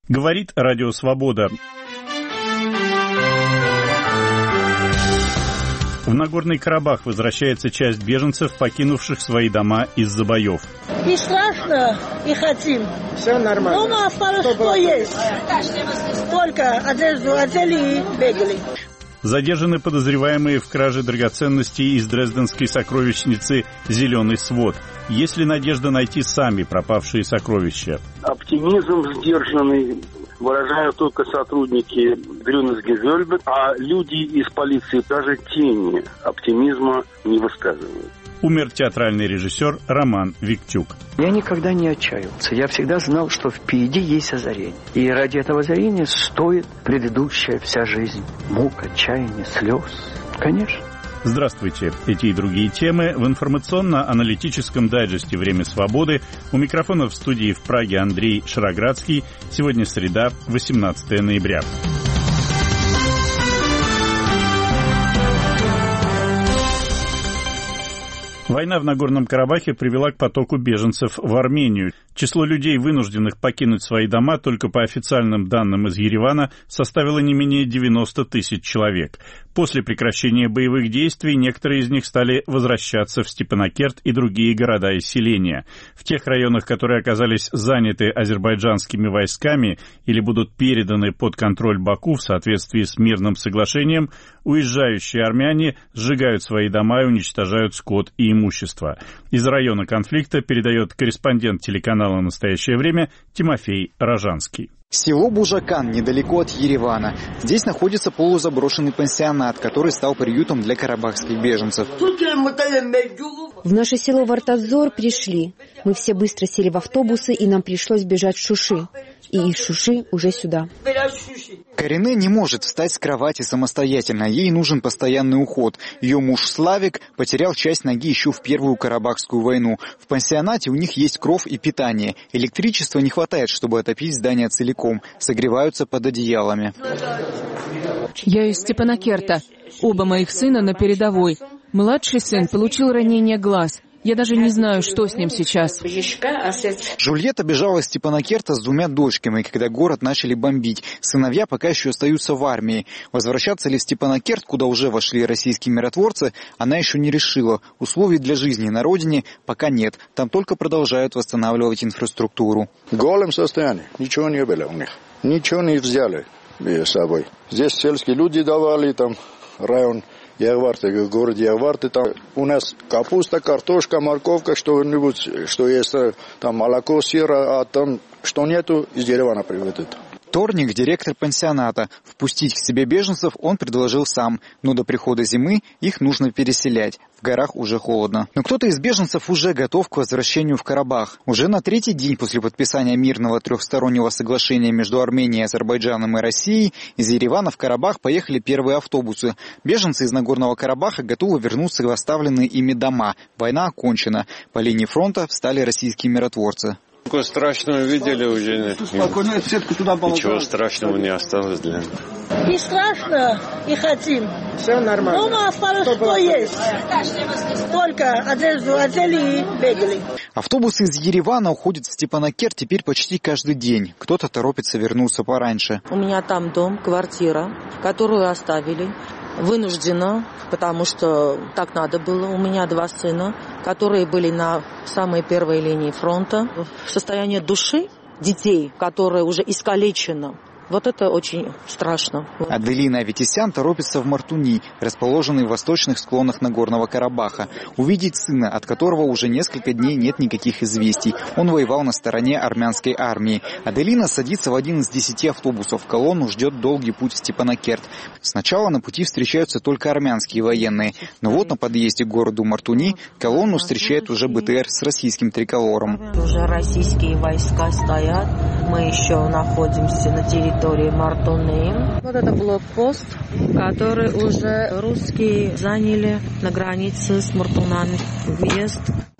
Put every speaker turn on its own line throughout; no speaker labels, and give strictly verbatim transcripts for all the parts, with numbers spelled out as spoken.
Говорит Радио Свобода. В Нагорный Карабах возвращается часть беженцев, покинувших свои дома из-за боев.
И страшно, и хотим.
Все нормально.
Дома осталось, что, что есть. Только одежду одели и бегали.
Задержаны подозреваемые в краже драгоценностей из дрезденской сокровищницы «Зеленый свод». Есть ли надежда найти сами пропавшие сокровища?
Оптимизм сдержанный выражают только сотрудники Грюнесгезельбе, а люди из полиции даже тени оптимизма не высказывают.
Умер театральный режиссер Роман Виктюк.
Я никогда не отчаивался. Я всегда знал, что впереди есть озарение. И ради этого озарения стоит предыдущая вся жизнь. Мук, отчаяние, слез. Конечно.
Здравствуйте. Эти и другие темы в информационно-аналитическом дайджесте «Время свободы». У микрофона в студии в Праге Андрей Шароградский. Сегодня среда, восемнадцатое ноября. Война в Нагорном Карабахе привела к потоку беженцев в Армению. Число людей, вынужденных покинуть свои дома, только по официальным данным из Еревана, составило не менее девяносто тысяч человек. После прекращения боевых действий некоторые из них стали возвращаться в Степанакерт и другие города и селения. В тех районах, которые оказались заняты азербайджанскими войсками или будут переданы под контроль Баку в соответствии с мирным соглашением, уезжающие армяне сжигают свои дома и уничтожают скот и имущество. Из района конфликта передает корреспондент телеканала «Настоящее время» Тимофей Рожанский.
Село Бужакан, недалеко от Еревана. Здесь находится полузаброшенный пансионат, который стал приютом для карабахских беженцев.
В наше село Вартазор пришли. Мы все быстро сели в автобусы, и нам пришлось бежать в Шуши. И из Шуши уже сюда.
Карине не может встать с кровати самостоятельно. Ей нужен постоянный уход. Ее муж Славик потерял часть ноги еще в Первую Карабахскую войну. В пансионате у них есть кров и питание. Электричества не хватает, чтобы отопить здание целиком. Согреваются под одеялами.
Я из Степанакерта. Оба моих сына на передовой. Младший сын получил ранение глаз. Я даже не знаю, что с ним сейчас.
Жульетта бежала из Степанакерта с двумя дочками, когда город начали бомбить. Сыновья пока еще остаются в армии. Возвращаться ли в Степанакерт, куда уже вошли российские миротворцы, она еще не решила. Условий для жизни на родине пока нет. Там только продолжают восстанавливать инфраструктуру.
В голом состоянии. Ничего не было у них. Ничего не взяли с собой. Здесь сельские люди давали, там район Ягварты, город Ягварты, там у нас капуста, картошка, морковка, что-нибудь, что есть, там молоко, сыр, а там что нету, из Еревана привезут.
Торник, директор пансионата. Впустить к себе беженцев он предложил сам, но до прихода зимы их нужно переселять. В горах уже холодно. Но кто-то из беженцев уже готов к возвращению в Карабах. Уже на третий день после подписания мирного трехстороннего соглашения между Арменией, Азербайджаном и Россией из Еревана в Карабах поехали первые автобусы. Беженцы из Нагорного Карабаха готовы вернуться в оставленные ими дома. Война окончена. По линии фронта встали российские миротворцы.
Такое страшное видели уже. Ничего страшного не осталось для нас.
И страшно, и хотим.
Все нормально.
Дома осталось, что есть. Только одежду одели и бегали.
Автобусы из Еревана уходят в Степанакерт теперь почти каждый день. Кто-то торопится вернуться пораньше.
У меня там дом, квартира, которую оставили. Вынуждена, потому что так надо было. У меня два сына, которые были на самой первой линии фронта. Состояние души детей, которое уже искалечено, вот это очень страшно.
Аделина Аветисян торопится в Мартуни, расположенный в восточных склонах Нагорного Карабаха, увидеть сына, от которого уже несколько дней нет никаких известий. Он воевал на стороне армянской армии. Аделина садится в один из десяти автобусов. Колонну ждет долгий путь в Степанакерт. Сначала на пути встречаются только армянские военные. Но вот на подъезде к городу Мартуни колонну встречает уже БТР с российским триколором.
Уже российские войска стоят. Мы еще находимся на территории Мартуни. Вот это блокпост, который уже русские заняли на границе с Мартунами. Въезд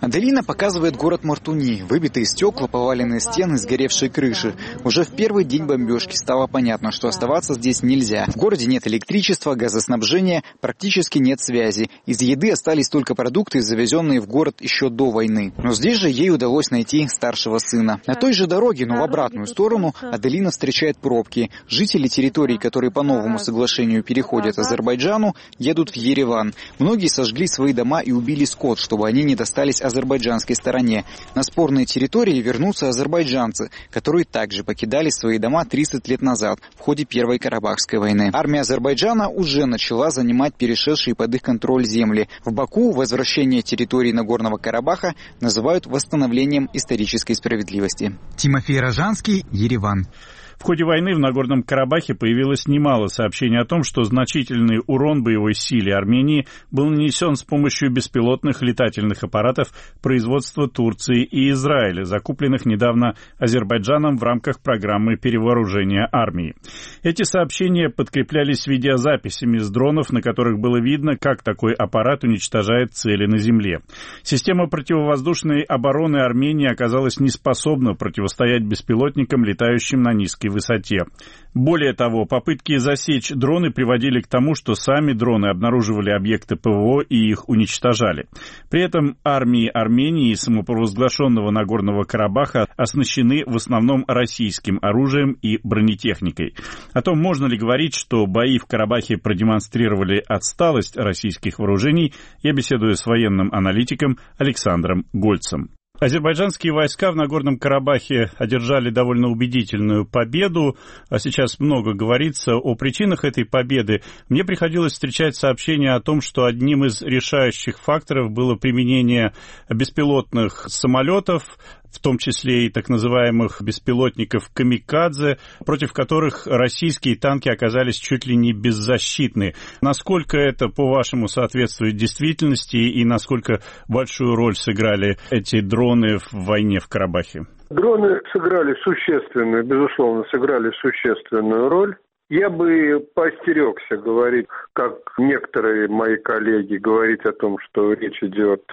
Аделина показывает город Мартуни. Выбитые стекла, поваленные стены, сгоревшие крыши. Уже в первый день бомбежки стало понятно, что оставаться здесь нельзя. В городе нет электричества, газоснабжения, практически нет связи. Из еды остались только продукты, завезенные в город еще до войны. Но здесь же ей удалось найти старшего сына. На той же дороге, но в обратную сторону, Аделина встречает пробки. Жители территорий, которые по новому соглашению переходят Азербайджану, едут в Ереван. Многие сожгли свои дома и убили скот, чтобы они не достались азербайджанской стороне. На спорные территории вернутся азербайджанцы, которые также покидали свои дома тридцать лет назад в ходе Первой Карабахской войны. Армия Азербайджана уже начала занимать перешедшие под их контроль земли. В Баку возвращение территории Нагорного Карабаха называют восстановлением исторической справедливости. Тимофей Рожанский, Ереван.
В ходе войны в Нагорном Карабахе появилось немало сообщений о том, что значительный урон боевой силе Армении был нанесен с помощью беспилотных летательных аппаратов производства Турции и Израиля, закупленных недавно Азербайджаном в рамках программы перевооружения армии. Эти сообщения подкреплялись видеозаписями с дронов, на которых было видно, как такой аппарат уничтожает цели на земле. Система противовоздушной обороны Армении оказалась неспособна противостоять беспилотникам, летающим на низкой высоте. Более того, попытки засечь дроны приводили к тому, что сами дроны обнаруживали объекты ПВО и их уничтожали. При этом армии Армении и самопровозглашенного Нагорного Карабаха оснащены в основном российским оружием и бронетехникой. О том, можно ли говорить, что бои в Карабахе продемонстрировали отсталость российских вооружений, я беседую с военным аналитиком Александром Гольцем. Азербайджанские войска в Нагорном Карабахе одержали довольно убедительную победу, а сейчас много говорится о причинах этой победы. Мне приходилось встречать сообщения о том, что одним из решающих факторов было применение беспилотных самолетов, в том числе и так называемых беспилотников «Камикадзе», против которых российские танки оказались чуть ли не беззащитны. Насколько это, по-вашему, соответствует действительности и насколько большую роль сыграли эти дроны в войне в Карабахе?
Дроны сыграли существенную, безусловно, сыграли существенную роль. Я бы поостерегся говорить, как некоторые мои коллеги, говорить о том, что речь идет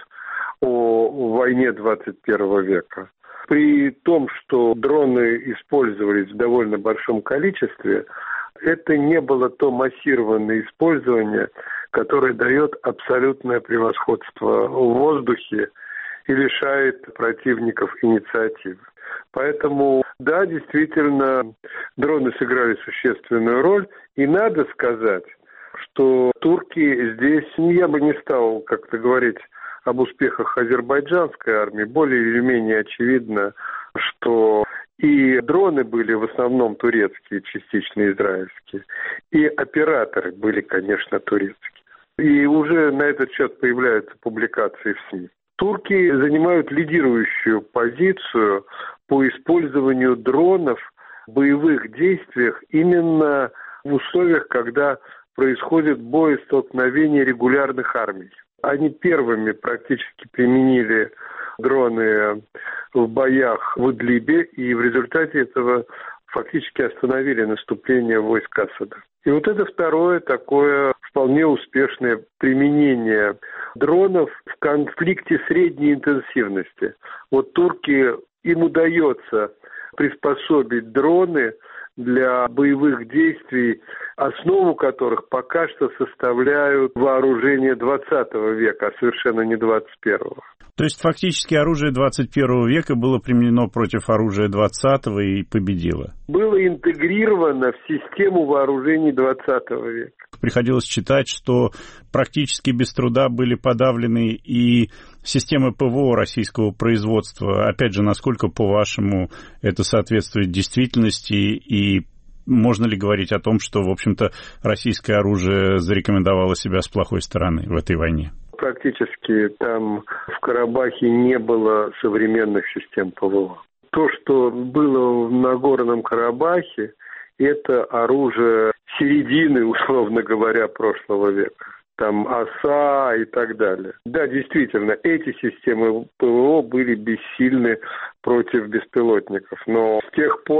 о войне двадцать первого века. При том, что дроны использовались в довольно большом количестве, это не было то массированное использование, которое дает абсолютное превосходство в воздухе и лишает противников инициативы. Поэтому, да, действительно, дроны сыграли существенную роль. И надо сказать, что турки здесь, я бы не стал как-то говорить об успехах азербайджанской армии, более или менее очевидно, что и дроны были в основном турецкие, частично израильские, и операторы были, конечно, турецкие. И уже на этот счет появляются публикации в СМИ. Турки занимают лидирующую позицию по использованию дронов в боевых действиях именно в условиях, когда происходит боестолкновение регулярных армий. Они первыми практически применили дроны в боях в Идлибе, и в результате этого фактически остановили наступление войск Асада. И вот это второе такое вполне успешное применение дронов в конфликте средней интенсивности. Вот турки, им удается приспособить дроны для боевых действий, основу которых пока что составляют вооружение двадцатого века, а совершенно не двадцать первого.
То есть фактически оружие двадцать первого века было применено против оружия двадцатого и победило?
Было интегрировано в систему вооружений двадцатого века.
Приходилось читать, что практически без труда были подавлены и системы ПВО российского производства. Опять же, насколько, по-вашему, это соответствует действительности, и можно ли говорить о том, что, в общем-то, российское оружие зарекомендовало себя с плохой стороны в этой войне?
Практически там в Карабахе не было современных систем ПВО. То, что было в Нагорном Карабахе, это оружие середины, условно говоря, прошлого века. Там ОСА и так далее. Да, действительно, эти системы ПВО были бессильны против беспилотников. Но с тех пор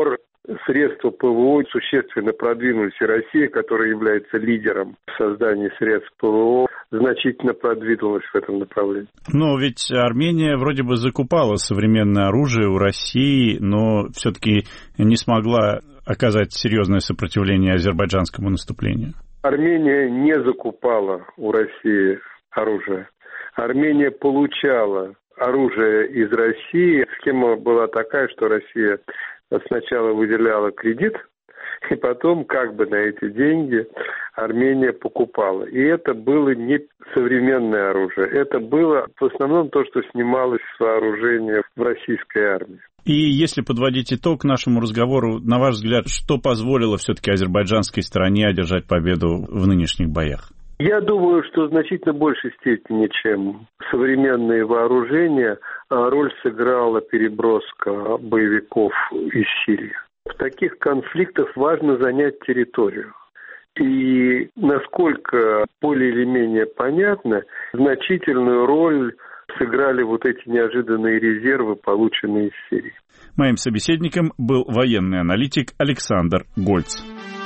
средства ПВО существенно продвинулись, и Россия, которая является лидером в создании средств ПВО, значительно продвинулась в этом направлении.
Но ведь Армения вроде бы закупала современное оружие у России, но все-таки не смогла оказать серьезное сопротивление азербайджанскому наступлению.
Армения не закупала у России оружие. Армения получала оружие из России. Схема была такая, что Россия сначала выделяла кредит, и потом как бы на эти деньги Армения покупала. И это было не современное оружие. Это было в основном то, что снималось с вооружения в российской армии.
И если подводить итог нашему разговору, на ваш взгляд, что позволило все-таки азербайджанской стороне одержать победу в нынешних боях?
Я думаю, что в значительно большей степени, чем современные вооружения, роль сыграла переброска боевиков из Сирии. В таких конфликтах важно занять территорию. И, насколько более или менее понятно, значительную роль сыграли вот эти неожиданные резервы, полученные из Сирии.
Моим собеседником был военный аналитик Александр Гольц.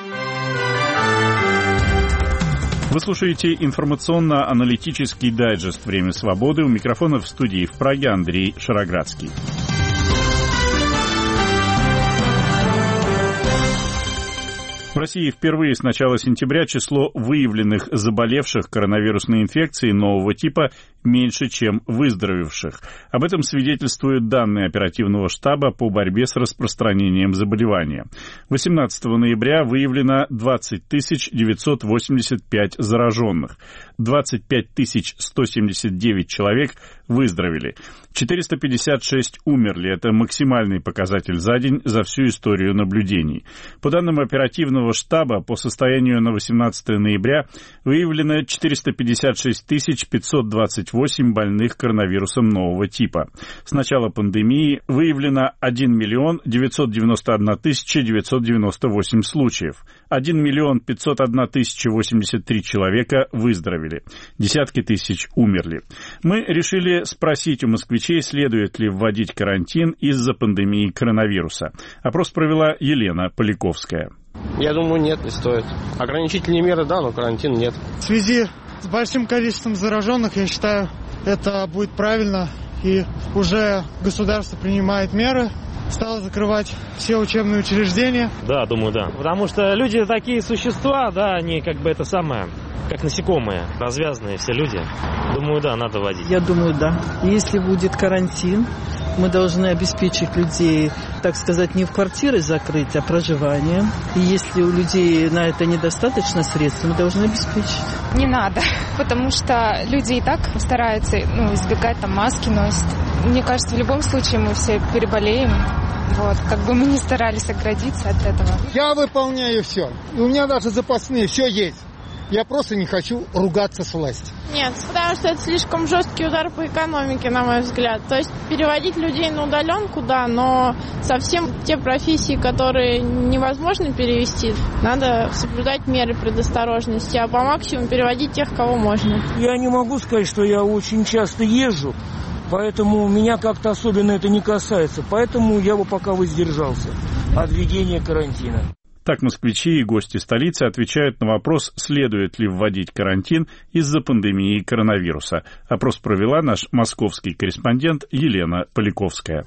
Вы слушаете информационно-аналитический дайджест «Время свободы». У микрофона в студии в Праге Андрей Шароградский. В России впервые с начала сентября число выявленных заболевших коронавирусной инфекцией нового типа меньше, чем выздоровевших. Об этом свидетельствуют данные оперативного штаба по борьбе с распространением заболевания. восемнадцатого ноября выявлено двадцать тысяч девятьсот восемьдесят пять зараженных. двадцать пять тысяч сто семьдесят девять человек выздоровели. четыреста пятьдесят шесть умерли. Это максимальный показатель за день за всю историю наблюдений. По данным оперативного штаба, по состоянию на восемнадцатого ноября выявлено четыреста пятьдесят шесть тысяч пятьсот двадцать восемь больных коронавирусом нового типа. С начала пандемии выявлено один миллион девятьсот девяносто одна тысяча девятьсот девяносто восемь случаев. один миллион пятьсот одна тысяча восемьдесят три человека выздоровели. Десятки тысяч умерли. Мы решили спросить у москвичей, следует ли вводить карантин из-за пандемии коронавируса. Опрос провела Елена Поляковская.
Я думаю, нет, не стоит. Ограничительные меры, да, но карантин нет.
В связи с большим количеством зараженных, я считаю, это будет правильно. И уже государство принимает меры, стало закрывать все учебные учреждения.
Да, думаю, да. Потому что люди такие существа, да, они как бы это самое, как насекомые, развязанные все люди. Думаю, да, надо вводить.
Я думаю, да. Если будет карантин, мы должны обеспечить людей, так сказать, не в квартиры закрыть, а проживанием. И если у людей на это недостаточно средств, мы должны обеспечить.
Не надо, потому что люди и так стараются, ну, избегать там маски носят. Мне кажется, в любом случае мы все переболеем. Вот, как бы мы ни старались оградиться от этого.
Я выполняю все. И у меня даже запасные, все есть. Я просто не хочу ругаться с властью.
Нет, потому что это слишком жесткий удар по экономике, на мой взгляд. То есть переводить людей на удаленку, да, но совсем те профессии, которые невозможно перевести, надо соблюдать меры предосторожности, а по максимуму переводить тех, кого можно.
Я не могу сказать, что я очень часто езжу, поэтому меня как-то особенно это не касается. Поэтому я бы пока воздержался от введения карантина.
Так москвичи и гости столицы отвечают на вопрос, следует ли вводить карантин из-за пандемии коронавируса. Опрос провела наш московский корреспондент Елена Поляковская.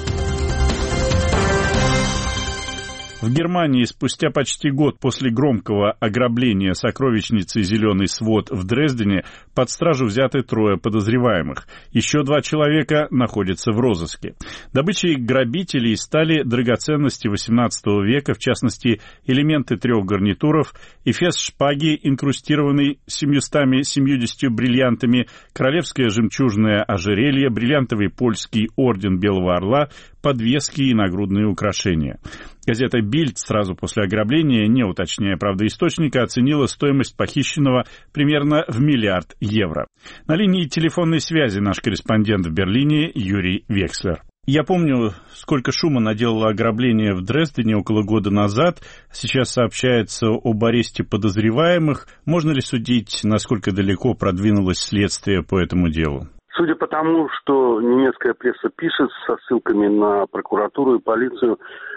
В Германии спустя почти год после громкого ограбления сокровищницы «Зеленый свод» в Дрездене под стражу взяты трое подозреваемых. Еще два человека находятся в розыске. Добычей грабителей стали драгоценности восемнадцатого века, в частности, элементы трех гарнитуров, эфес шпаги, инкрустированный семьюстами семьюдесятью бриллиантами, королевское жемчужное ожерелье, бриллиантовый польский орден Белого Орла, подвески и нагрудные украшения. Газета «Бильд» сразу после ограбления, не уточняя, правда, источника, оценила стоимость похищенного примерно в миллиард евро. На линии телефонной связи наш корреспондент в Берлине Юрий Векслер. Я помню, сколько шума наделало ограбление в Дрездене около года назад. Сейчас сообщается об аресте подозреваемых. Можно ли судить, насколько далеко продвинулось следствие по этому делу?
Судя по тому, что немецкая пресса пишет со ссылками на прокуратуру и полицию,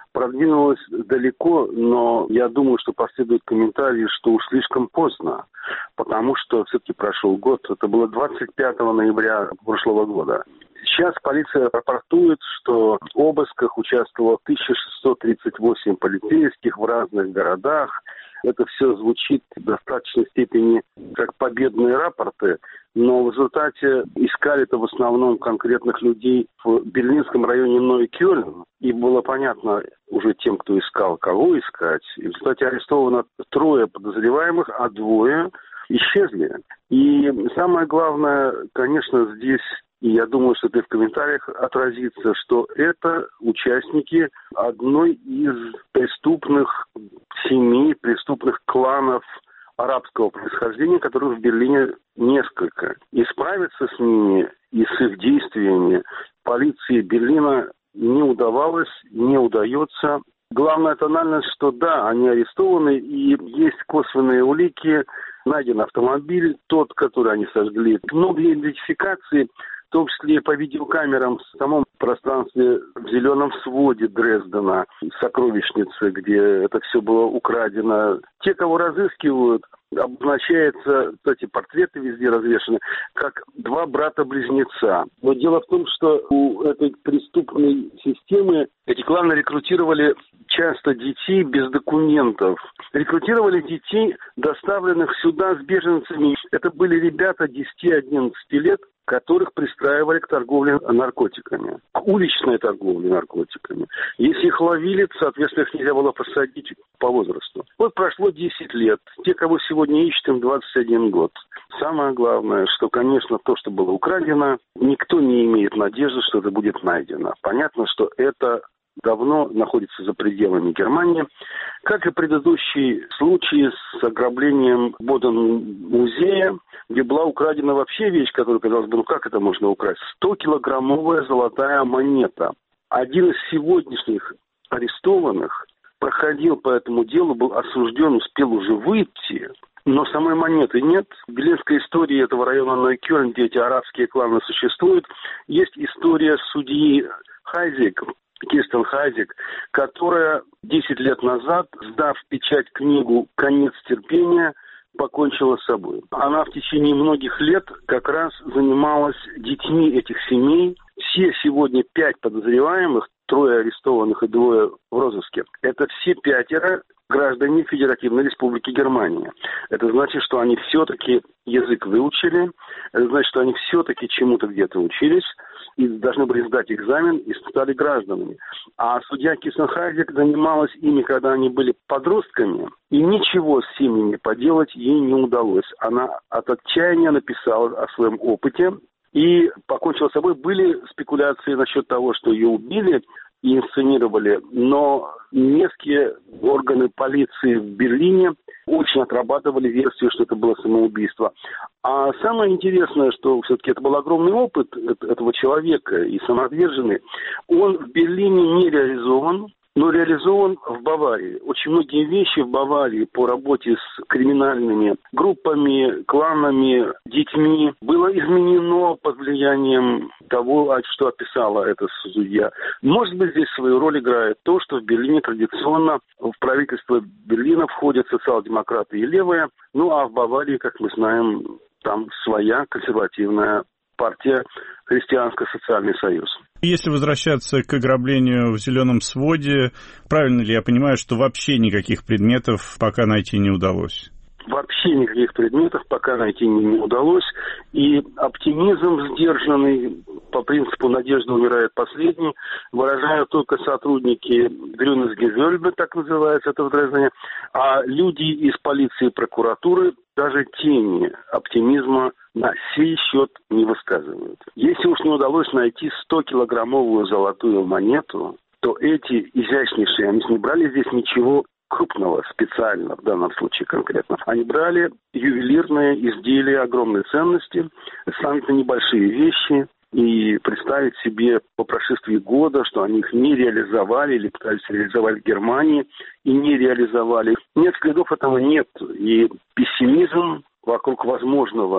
продвинулась далеко, но я думаю, что последуют комментарии, что уж слишком поздно, потому что все-таки прошел год, это было двадцать пятого ноября прошлого года. Сейчас полиция рапортует, что в обысках участвовало тысяча шестьсот тридцать восемь полицейских в разных городах. Это все звучит в достаточной степени как победные рапорты, но в результате искали это в основном конкретных людей в берлинском районе Нойкёльн. И было понятно уже тем, кто искал, кого искать. И в результате арестовано трое подозреваемых, а двое исчезли. И самое главное, конечно, здесь, и я думаю, что это в комментариях отразится, что это участники одной из преступных семей, преступных кланов арабского происхождения, которых в Берлине несколько. И справиться с ними и с их действиями полиции Берлина не удавалось, не удается. Главная тональность, что да, они арестованы, и есть косвенные улики. Найден автомобиль, тот, который они сожгли. Но для идентификации, в том числе по видеокамерам в самом пространстве в зеленом своде Дрездена, сокровищницы, где это все было украдено. Те, кого разыскивают, обозначаются, кстати, портреты везде развешаны, как два брата-близнеца. Но дело в том, что у этой преступной системы эти кланы рекрутировали часто детей без документов. Рекрутировали детей, доставленных сюда с беженцами. Это были ребята десяти-одиннадцати лет, которых пристраивали к торговле наркотиками, к уличной торговле наркотиками. Если их ловили, соответственно, их нельзя было посадить по возрасту. Вот прошло десять лет. Те, кого сегодня ищут, им двадцать один год. Самое главное, что, конечно, то, что было украдено, никто не имеет надежды, что это будет найдено. Понятно, что это давно находится за пределами Германии. Как и предыдущий случай с ограблением Боден-музея, где была украдена вообще вещь, которая, казалось бы, ну как это можно украсть? сто-килограммовая золотая монета. Один из сегодняшних арестованных проходил по этому делу, был осужден, успел уже выйти, но самой монеты нет. В берлинской истории этого района Нойкёльн, где эти арабские кланы существуют, есть история судьи Хайзек, Кирстен Хайзек, которая десять лет назад, сдав в печать книгу «Конец терпения», покончила с собой. Она в течение многих лет как раз занималась детьми этих семей. Все сегодня пять подозреваемых, трое арестованных и двое в розыске, это все пятеро граждане Федеративной Республики Германия. Это значит, что они все-таки язык выучили, это значит, что они все-таки чему-то где-то учились и должны были сдать экзамен и стали гражданами. А судья Кирстен Хайзек занималась ими, когда они были подростками, и ничего с ними поделать ей не удалось. Она от отчаяния написала о своем опыте и покончила с собой. Были спекуляции насчет того, что ее убили и инсценировали, но немецкие органы полиции в Берлине очень отрабатывали версию, что это было самоубийство. А самое интересное, что все-таки это был огромный опыт этого человека и самоотверженный. Он в Берлине не реализован, но реализован в Баварии. Очень многие вещи в Баварии по работе с криминальными группами, кланами, детьми было изменено под влиянием того, что описала эта судья. Может быть, здесь свою роль играет то, что в Берлине традиционно в правительство Берлина входят социал-демократы и левые, ну а в Баварии, как мы знаем, там своя консервативная партия Христианско-социальный союз.
Если возвращаться к ограблению в зеленом своде, правильно ли я понимаю, что вообще никаких предметов пока найти не удалось?
Вообще никаких предметов пока найти не удалось. И оптимизм сдержанный, по принципу «надежда умирает последней», выражают только сотрудники Грюнесгезельбе, так называется это в Дрездене, а люди из полиции и прокуратуры даже тени оптимизма на сей счет не высказывают. Если уж не удалось найти сто-килограммовую золотую монету, то эти изящнейшие, они не брали здесь ничего крупного специально, в данном случае конкретно. Они брали ювелирные изделия огромной ценности, сравнительно небольшие вещи, и представить себе по прошествии года, что они их не реализовали или пытались реализовать в Германии и не реализовали. Нет следов этого нет. И пессимизм вокруг возможного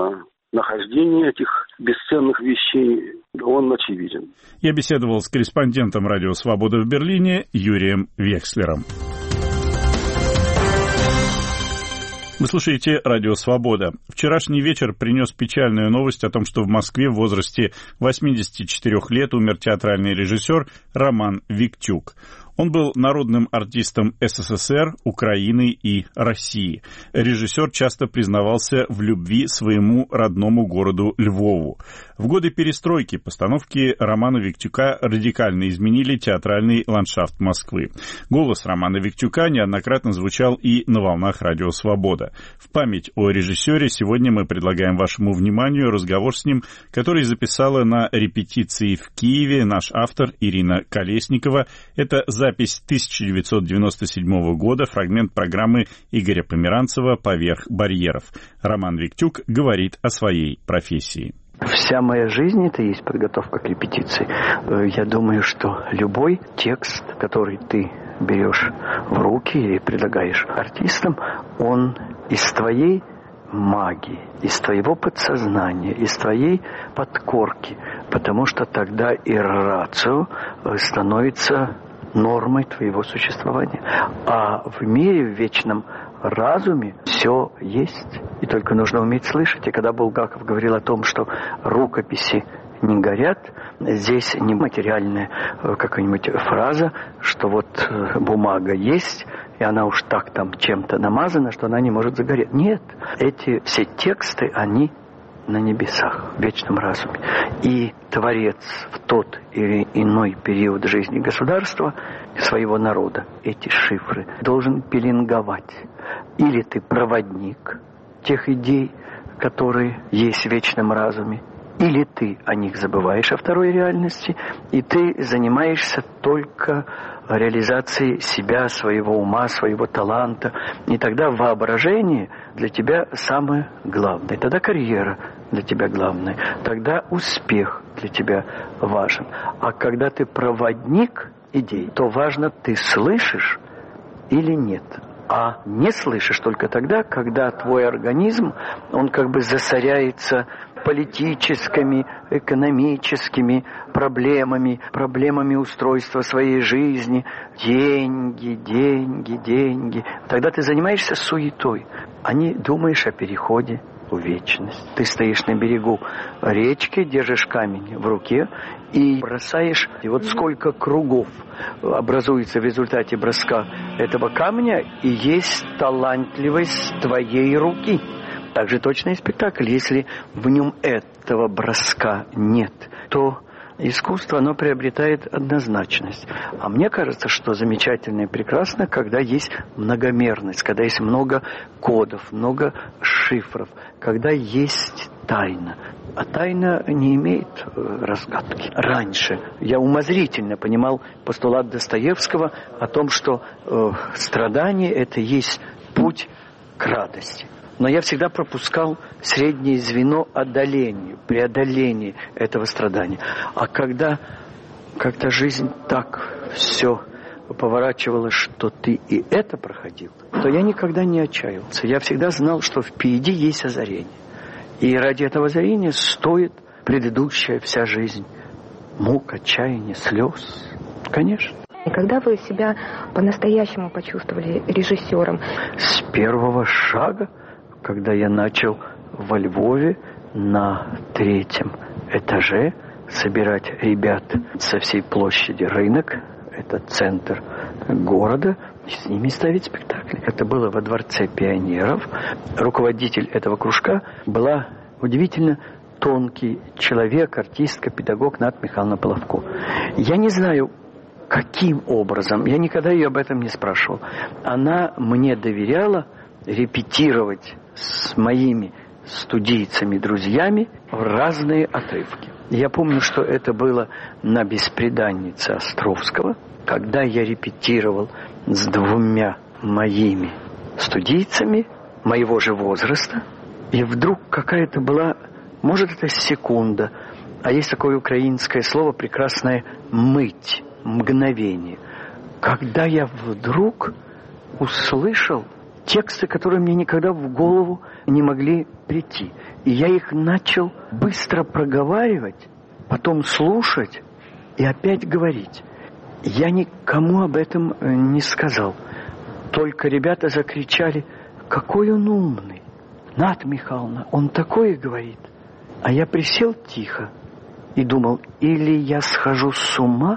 нахождение этих бесценных вещей, он очевиден.
Я беседовал с корреспондентом «Радио Свобода» в Берлине Юрием Векслером. Вы слушаете «Радио Свобода». Вчерашний вечер принес печальную новость о том, что в Москве в возрасте восьмидесяти четырёх лет умер театральный режиссер Роман Виктюк. Он был народным артистом СССР, Украины и России. Режиссер часто признавался в любви своему родному городу Львову. В годы перестройки постановки Романа Виктюка радикально изменили театральный ландшафт Москвы. Голос Романа Виктюка неоднократно звучал и на волнах «Радио Свобода». В память о режиссере сегодня мы предлагаем вашему вниманию разговор с ним, который записала на репетиции в Киеве наш автор Ирина Колесникова. Это запись тысяча девятьсот девяносто седьмого года, фрагмент программы Игоря Померанцева «Поверх барьеров». Роман Виктюк говорит о своей профессии.
Вся моя жизнь — это и есть подготовка к репетиции. Я думаю, что любой текст, который ты берешь в руки и предлагаешь артистам, он из твоей магии, из твоего подсознания, из твоей подкорки, потому что тогда и рацио становится нормой твоего существования. А в мире, в вечном разуме все есть, и только нужно уметь слышать. И когда Булгаков говорил о том, что рукописи не горят, здесь не материальная какая-нибудь фраза, что вот бумага есть, и она уж так там чем-то намазана, что она не может загореть. Нет, эти все тексты, они на небесах, в вечном разуме. И творец в тот или иной период жизни государства, своего народа, эти шифры должен пеленговать. Или ты проводник тех идей, которые есть в вечном разуме, или ты о них забываешь, о второй реальности, и ты занимаешься только реализацией себя, своего ума, своего таланта. И тогда воображение для тебя самое главное. Тогда карьера для тебя главная. Тогда успех для тебя важен. А когда ты проводник идей, то важно, ты слышишь или нет. А не слышишь только тогда, когда твой организм, он как бы засоряется политическими, экономическими проблемами, проблемами устройства своей жизни. Деньги, деньги, деньги. Тогда ты занимаешься суетой, а не думаешь о переходе в вечность. Ты стоишь на берегу речки, держишь камень в руке и бросаешь. И вот сколько кругов образуется в результате броска этого камня, и есть талантливость твоей руки. Так же точно и спектакль. Если в нем этого броска нет, то искусство, оно приобретает однозначность. А мне кажется, что замечательно и прекрасно, когда есть многомерность, когда есть много кодов, много шифров, когда есть тайна. А тайна не имеет разгадки. Раньше я умозрительно понимал постулат Достоевского о том, что э, страдание – это есть путь к радости. Но я всегда пропускал среднее звено одолению, преодолению этого страдания. А когда, когда жизнь так все поворачивала, что ты и это проходил, то я никогда не отчаивался. Я всегда знал, что впереди есть озарение. И ради этого озарения стоит предыдущая вся жизнь. Мук, отчаяние, слез. Конечно.
И когда вы себя по-настоящему почувствовали режиссером?
С первого шага. Когда я начал во Львове на третьем этаже собирать ребят со всей площади Рынок, это центр города, и с ними ставить спектакли. Это было во Дворце пионеров. Руководитель этого кружка была удивительно тонкий человек, артистка, педагог Ната Михайловна Половко. Я не знаю, каким образом, я никогда ее об этом не спрашивал. Она мне доверяла репетировать с моими студийцами, друзьями в разные отрывки. Я помню, что это было на «Бесприданнице» Островского, когда я репетировал с двумя моими студийцами моего же возраста, и вдруг какая-то была, может, это секунда, а есть такое украинское слово прекрасное «мыть», мгновение, когда я вдруг услышал тексты, которые мне никогда в голову не могли прийти. И я их начал быстро проговаривать, потом слушать и опять говорить. Я никому об этом не сказал. Только ребята закричали: какой он умный! Ната Михайловна, он такое говорит. А я присел тихо и думал, или я схожу с ума,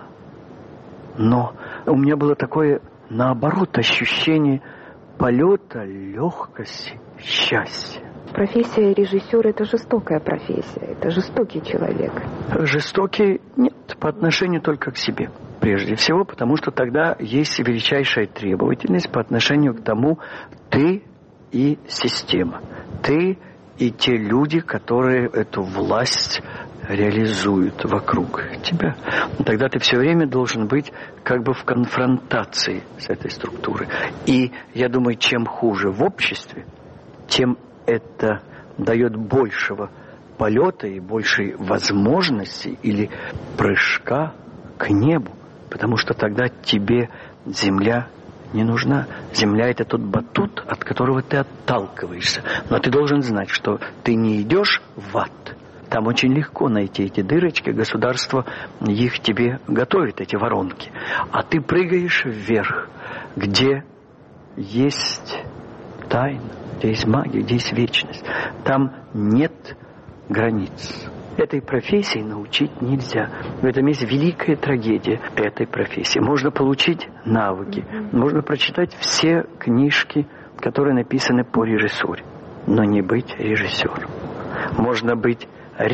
но у меня было такое, наоборот, ощущение полета, легкости, счастья.
Профессия режиссера – это жестокая профессия, это жестокий человек.
Жестокий? Нет, по отношению только к себе. Прежде всего, потому что тогда есть величайшая требовательность по отношению к тому, ты и система, ты и те люди, которые эту власть реализуют вокруг тебя. Тогда ты все время должен быть как бы в конфронтации с этой структурой. И я думаю, чем хуже в обществе, тем это дает большего полета и большей возможности или прыжка к небу. Потому что тогда тебе земля не нужна. Земля – это тот батут, от которого ты отталкиваешься. Но ты должен знать, что ты не идешь в ад. Там очень легко найти эти дырочки, государство их тебе готовит, эти воронки. А ты прыгаешь вверх, где есть тайна, где есть магия, где есть вечность. Там нет границ. Этой профессии научить нельзя. В этом есть великая трагедия этой профессии. Можно получить навыки, можно прочитать все книжки, которые написаны по режиссуре, но не быть режиссером. Можно быть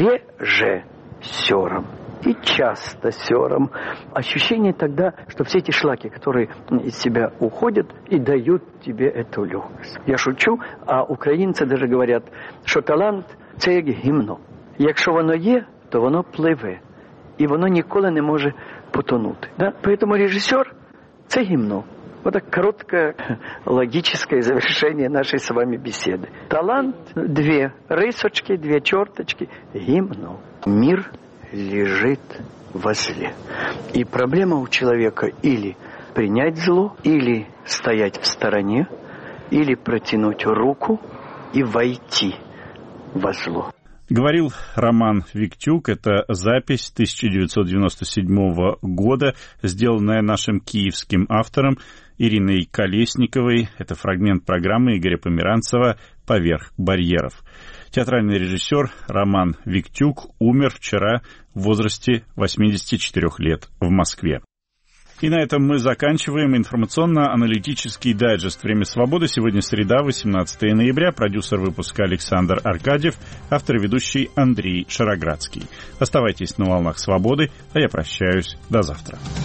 режиссером и часто сёром. Ощущение тогда, что все эти шлаки, которые из себя уходят и дают тебе эту легкость. Я шучу, а українці даже говорят, що талант – це як гімно. Якщо воно є, то воно пливе. І воно ніколи не може потонути. Да? Поэтому режиссер – це гімно. Вот так короткое логическое завершение нашей с вами беседы. Талант – две рисочки, две черточки, гимно. Мир лежит возле. И проблема у человека или принять зло, или стоять в стороне, или протянуть руку и войти во зло.
Говорил Роман Виктюк. Это запись тысяча девятьсот девяносто седьмого года, сделанная нашим киевским автором Ириной Колесниковой. Это фрагмент программы Игоря Померанцева «Поверх барьеров». Театральный режиссер Роман Виктюк умер вчера в возрасте восьмидесяти четырёх лет в Москве. И на этом мы заканчиваем информационно-аналитический дайджест «Время свободы». Сегодня среда, восемнадцатое ноября. Продюсер выпуска Александр Аркадьев, автор и ведущий Андрей Шароградский. Оставайтесь на волнах свободы, а я прощаюсь. До завтра.